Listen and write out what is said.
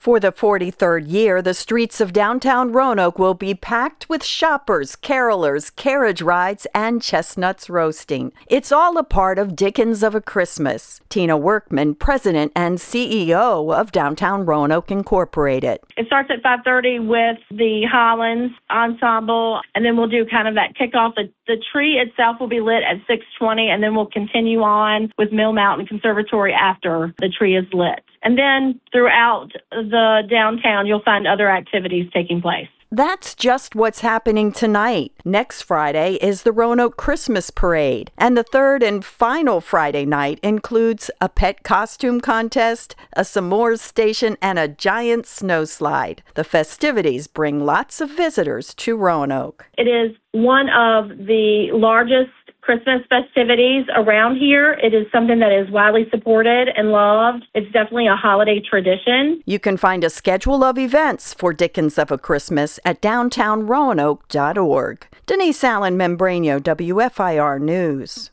For the 43rd year, the streets of downtown Roanoke will be packed with shoppers, carolers, carriage rides, and chestnuts roasting. It's all a part of Dickens of a Christmas. Tina Workman, president and CEO of Downtown Roanoke Incorporated. It starts at 5:30 with the Hollins Ensemble, and then we'll do kind of that kickoff. The tree itself will be lit at 6:20, and then we'll continue on with Mill Mountain Conservatory after the tree is lit. And then throughout the downtown, you'll find other activities taking place. That's just what's happening tonight. Next Friday is the Roanoke Christmas Parade, and the third and final Friday night includes a pet costume contest, a s'mores station, and a giant snow slide. The festivities bring lots of visitors to Roanoke. It is one of the largest Christmas festivities around here. It is something that is widely supported and loved. It's definitely a holiday tradition. You can find a schedule of events for Dickens of a Christmas at downtownroanoke.org. Denise Allen Membranio, WFIR News.